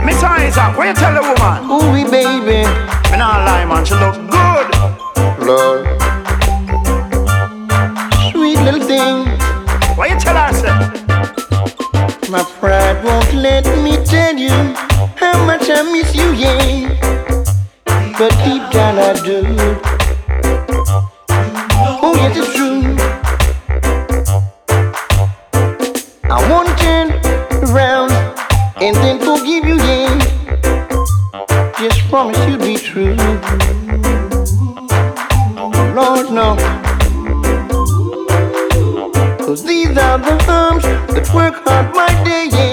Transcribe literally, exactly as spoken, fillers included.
Miss Isaac, what you tell the woman? Ooh, we baby. Me not lie, man, she look good. Lord. Sweet little thing. What you tell her, sir? My pride won't let me tell you how much I miss you, yeah. But deep down I do. Oh, yes, it's true. I want to turn around and then forgive you, yeah. Just promise you'll be true. Lord, no. Cause these are the arms that work hard my day, yeah.